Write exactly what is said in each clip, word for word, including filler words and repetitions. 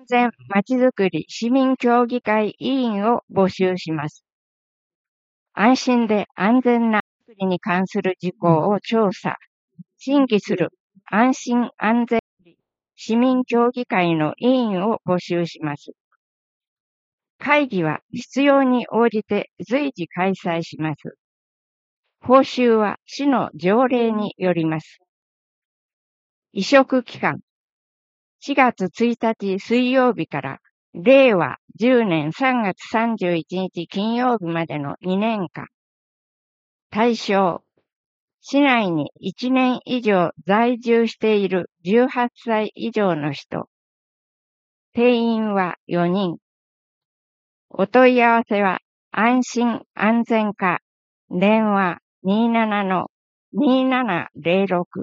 全まちづくり市民協議会委員を募集します。安心で安全な作りに関する事項を調査、審議する安心安全市民協議会の委員を募集します。会議は必要に応じて随時開催します。報酬は市の条例によります。委嘱期間、しがつついたち水曜日かられいわじゅうねんさんがつさんじゅういちにち金曜日までのにねんかん。対象、市内にいちねん以上在住しているじゅうはっさい以上の人。定員はよにん。お問い合わせは安心安全課電話 にーななのにーななぜろろく。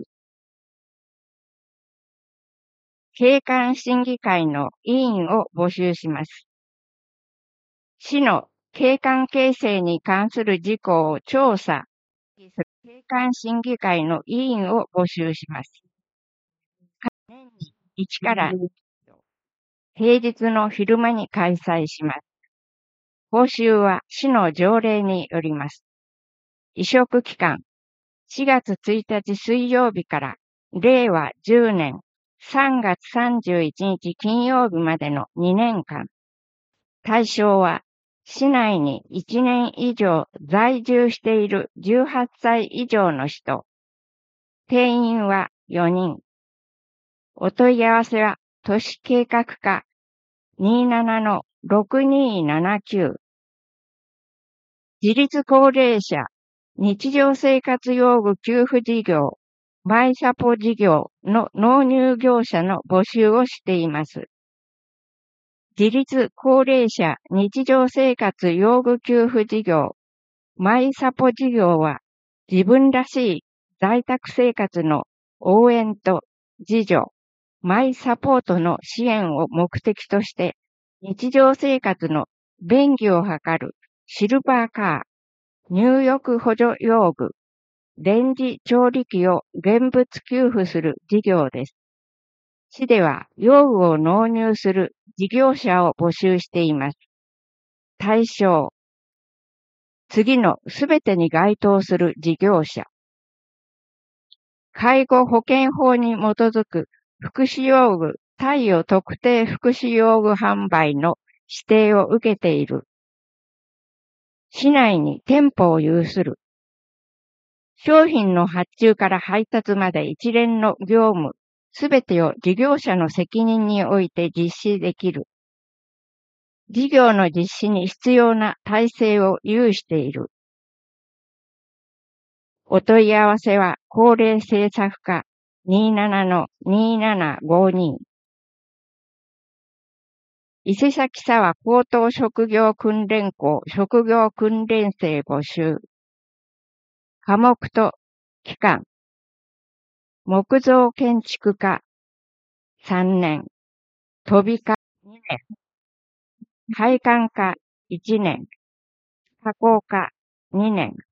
景観審議会の委員を募集します。市の景観形成に関する事項を調査する景観審議会の委員を募集します。年にいちから平日の昼間に開催します。報酬は市の条例によります。委嘱期間、しがつついたち水曜日かられいわじゅうねんさんがつさんじゅういちにち金曜日までのにねんかん。対象は市内にいちねん以上在住しているじゅうはっさい以上の人。定員はよにん。お問い合わせは都市計画課 にーななのろくにーななきゅう。自立高齢者日常生活用具給付事業マイサポ事業の納入業者の募集をしています。自立高齢者日常生活用具給付事業マイサポ事業は自分らしい在宅生活の応援と自助、マイサポートの支援を目的として日常生活の便宜を図るシルバーカー、入浴補助用具、レンジ調理器を現物給付する事業です。市では用具を納入する事業者を募集しています。対象、次のすべてに該当する事業者。介護保険法に基づく福祉用具貸与特定福祉用具販売の指定を受けている。市内に店舗を有する。商品の発注から配達まで一連の業務すべてを事業者の責任において実施できる。事業の実施に必要な体制を有している。お問い合わせは高齢政策課 にーななのにーななごに。伊勢崎沢高等職業訓練校職業訓練生募集。科目と期間。木造建築科さんねん。飛び科にねん。配管科いちねん。加工科にねん。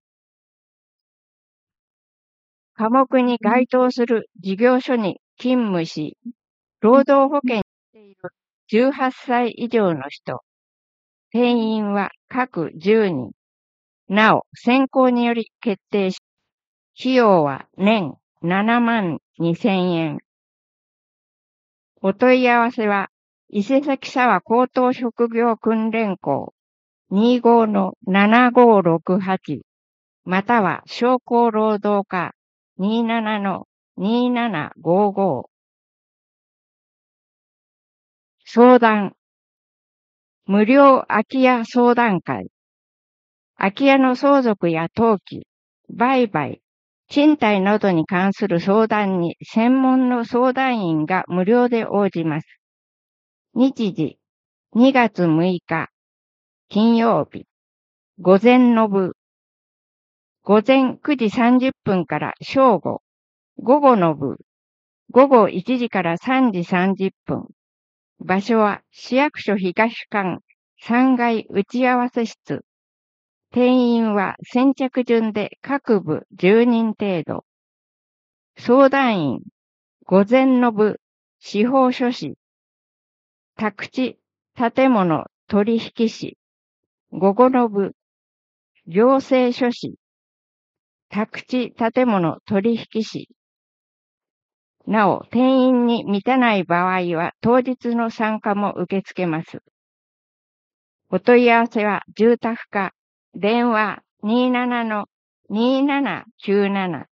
科目に該当する事業所に勤務し、労働保険にしているじゅうはっさい以上の人。定員は各じゅうにん。なお、選考により決定し、費用は年ななまんにせんえん。お問い合わせは、伊勢崎沢高等職業訓練校 にじゅうごのななごろくはち または商工労働課 にじゅうななのにーななごご。相談。無料空き家相談会。空き家の相続や登記、売買、賃貸などに関する相談に専門の相談員が無料で応じます。日時、にがつむいか、金曜日、午前の部、午前くじさんじゅっぷんから正午、午後の部、午後いちじからさんじさんじゅっぷん。場所は市役所東館さんがい打ち合わせ室。定員は先着順で各部じゅうにん程度。相談員、午前の部、司法書士、 宅地、建物取引士、午後の部、行政書士、宅地、建物取引士。なお、定員に満たない場合は、当日の参加も受け付けます。お問い合わせは、住宅課、電話にじゅうななのにじゅうななきゅうなな